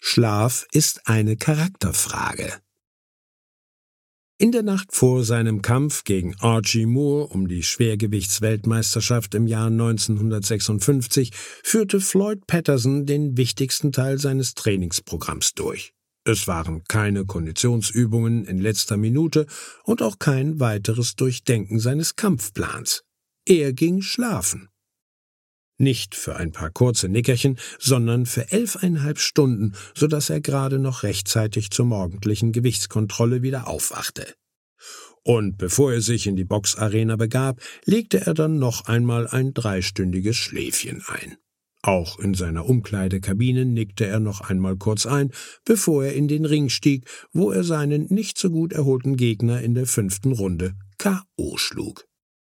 Schlaf ist eine Charakterfrage. In der Nacht vor seinem Kampf gegen Archie Moore um die Schwergewichtsweltmeisterschaft im Jahr 1956 führte Floyd Patterson den wichtigsten Teil seines Trainingsprogramms durch. Es waren keine Konditionsübungen in letzter Minute und auch kein weiteres Durchdenken seines Kampfplans. Er ging schlafen. Nicht für ein paar kurze Nickerchen, sondern für 11,5 Stunden, sodass er gerade noch rechtzeitig zur morgendlichen Gewichtskontrolle wieder aufwachte. Und bevor er sich in die Boxarena begab, legte er dann noch einmal ein 3-stündiges Schläfchen ein. Auch in seiner Umkleidekabine nickte er noch einmal kurz ein, bevor er in den Ring stieg, wo er seinen nicht so gut erholten Gegner in der 5. Runde K.O. schlug.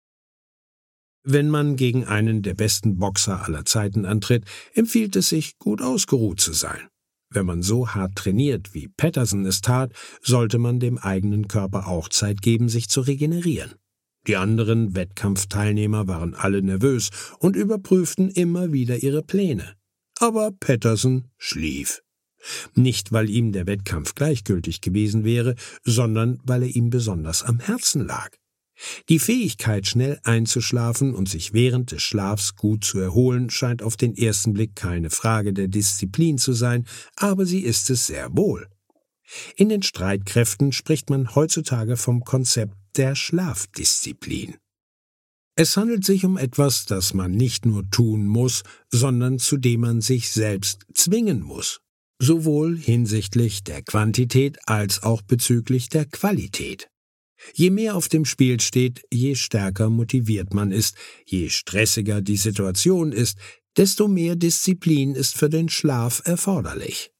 Wenn man gegen einen der besten Boxer aller Zeiten antritt, empfiehlt es sich, gut ausgeruht zu sein. Wenn man so hart trainiert, wie Patterson es tat, sollte man dem eigenen Körper auch Zeit geben, sich zu regenerieren. Die anderen Wettkampfteilnehmer waren alle nervös und überprüften immer wieder ihre Pläne. Aber Patterson schlief. Nicht, weil ihm der Wettkampf gleichgültig gewesen wäre, sondern weil er ihm besonders am Herzen lag. Die Fähigkeit, schnell einzuschlafen und sich während des Schlafs gut zu erholen, scheint auf den ersten Blick keine Frage der Disziplin zu sein, aber sie ist es sehr wohl. In den Streitkräften spricht man heutzutage vom Konzept der Schlafdisziplin. Es handelt sich um etwas, das man nicht nur tun muss, sondern zu dem man sich selbst zwingen muss, sowohl hinsichtlich der Quantität als auch bezüglich der Qualität. Je mehr auf dem Spiel steht, je stärker motiviert man ist, je stressiger die Situation ist, desto mehr Disziplin ist für den Schlaf erforderlich.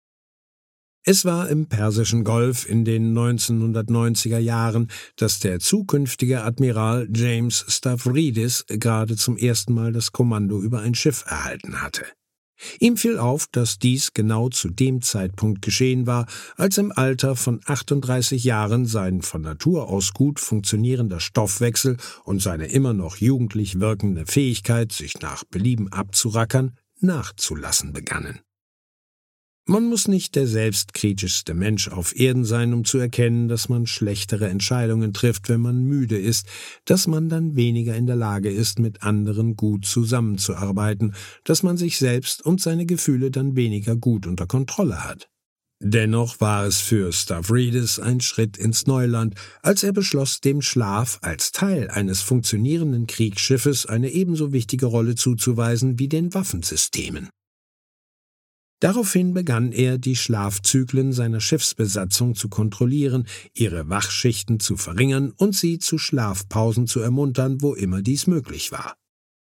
Es war im Persischen Golf in den 1990er Jahren, dass der zukünftige Admiral James Stavridis gerade zum ersten Mal das Kommando über ein Schiff erhalten hatte. Ihm fiel auf, dass dies genau zu dem Zeitpunkt geschehen war, als im Alter von 38 Jahren sein von Natur aus gut funktionierender Stoffwechsel und seine immer noch jugendlich wirkende Fähigkeit, sich nach Belieben abzurackern, nachzulassen begannen. Man muss nicht der selbstkritischste Mensch auf Erden sein, um zu erkennen, dass man schlechtere Entscheidungen trifft, wenn man müde ist, dass man dann weniger in der Lage ist, mit anderen gut zusammenzuarbeiten, dass man sich selbst und seine Gefühle dann weniger gut unter Kontrolle hat. Dennoch war es für Stavridis ein Schritt ins Neuland, als er beschloss, dem Schlaf als Teil eines funktionierenden Kriegsschiffes eine ebenso wichtige Rolle zuzuweisen wie den Waffensystemen. Daraufhin begann er, die Schlafzyklen seiner Schiffsbesatzung zu kontrollieren, ihre Wachschichten zu verringern und sie zu Schlafpausen zu ermuntern, wo immer dies möglich war.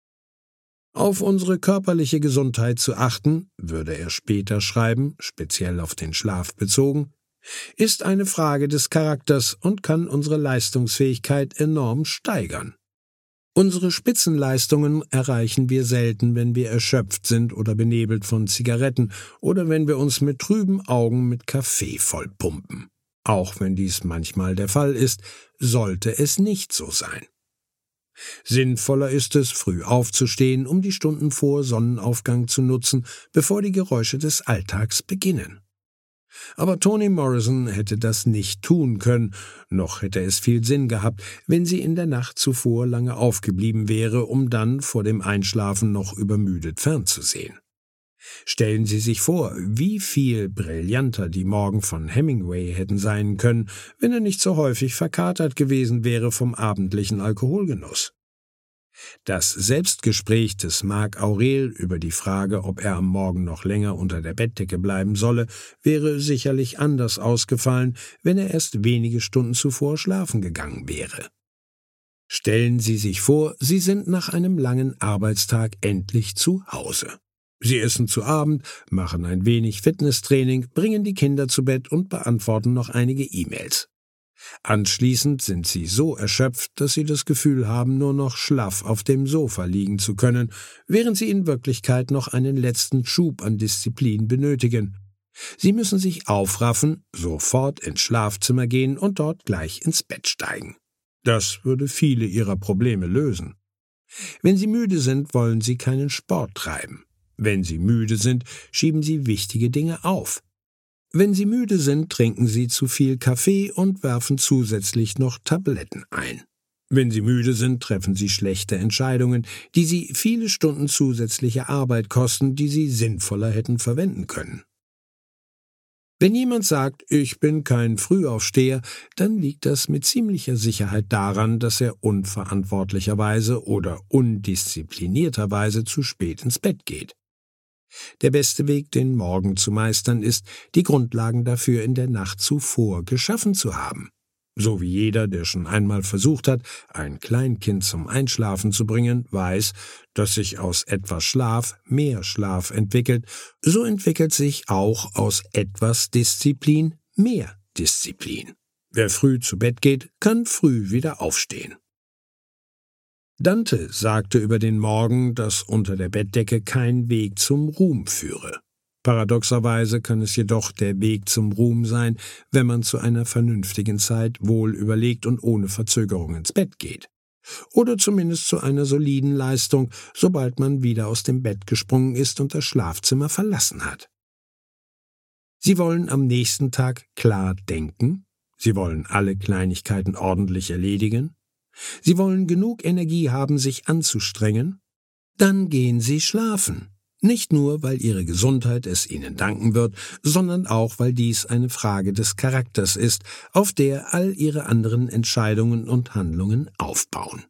Auf unsere körperliche Gesundheit zu achten, würde er später schreiben, speziell auf den Schlaf bezogen, ist eine Frage des Charakters und kann unsere Leistungsfähigkeit enorm steigern. Unsere Spitzenleistungen erreichen wir selten, wenn wir erschöpft sind oder benebelt von Zigaretten oder wenn wir uns mit trüben Augen mit Kaffee vollpumpen. Auch wenn dies manchmal der Fall ist, sollte es nicht so sein. Sinnvoller ist es, früh aufzustehen, um die Stunden vor Sonnenaufgang zu nutzen, bevor die Geräusche des Alltags beginnen. Aber Toni Morrison hätte das nicht tun können, noch hätte es viel Sinn gehabt, wenn sie in der Nacht zuvor lange aufgeblieben wäre, um dann vor dem Einschlafen noch übermüdet fernzusehen. Stellen Sie sich vor, wie viel brillanter die Morgen von Hemingway hätten sein können, wenn er nicht so häufig verkatert gewesen wäre vom abendlichen Alkoholgenuss. Das Selbstgespräch des Marc Aurel über die Frage, ob er am Morgen noch länger unter der Bettdecke bleiben solle, wäre sicherlich anders ausgefallen, wenn er erst wenige Stunden zuvor schlafen gegangen wäre. Stellen Sie sich vor, Sie sind nach einem langen Arbeitstag endlich zu Hause. Sie essen zu Abend, machen ein wenig Fitnesstraining, bringen die Kinder zu Bett und beantworten noch einige E-Mails. Anschließend sind sie so erschöpft, dass sie das Gefühl haben, nur noch schlaff auf dem Sofa liegen zu können, während sie in Wirklichkeit noch einen letzten Schub an Disziplin benötigen. Sie müssen sich aufraffen, sofort ins Schlafzimmer gehen und dort gleich ins Bett steigen. Das würde viele ihrer Probleme lösen. Wenn sie müde sind, wollen sie keinen Sport treiben. Wenn sie müde sind, schieben sie wichtige Dinge auf. Wenn Sie müde sind, trinken Sie zu viel Kaffee und werfen zusätzlich noch Tabletten ein. Wenn Sie müde sind, treffen Sie schlechte Entscheidungen, die Sie viele Stunden zusätzliche Arbeit kosten, die Sie sinnvoller hätten verwenden können. Wenn jemand sagt, ich bin kein Frühaufsteher, dann liegt das mit ziemlicher Sicherheit daran, dass er unverantwortlicherweise oder undisziplinierterweise zu spät ins Bett geht. Der beste Weg, den Morgen zu meistern, ist, die Grundlagen dafür in der Nacht zuvor geschaffen zu haben. So wie jeder, der schon einmal versucht hat, ein Kleinkind zum Einschlafen zu bringen, weiß, dass sich aus etwas Schlaf mehr Schlaf entwickelt, so entwickelt sich auch aus etwas Disziplin mehr Disziplin. Wer früh zu Bett geht, kann früh wieder aufstehen. Dante sagte über den Morgen, dass unter der Bettdecke kein Weg zum Ruhm führe. Paradoxerweise kann es jedoch der Weg zum Ruhm sein, wenn man zu einer vernünftigen Zeit wohl überlegt und ohne Verzögerung ins Bett geht. Oder zumindest zu einer soliden Leistung, sobald man wieder aus dem Bett gesprungen ist und das Schlafzimmer verlassen hat. Sie wollen am nächsten Tag klar denken, Sie wollen alle Kleinigkeiten ordentlich erledigen, Sie wollen genug Energie haben, sich anzustrengen, dann gehen Sie schlafen. Nicht nur, weil Ihre Gesundheit es Ihnen danken wird, sondern auch, weil dies eine Frage des Charakters ist, auf der all Ihre anderen Entscheidungen und Handlungen aufbauen.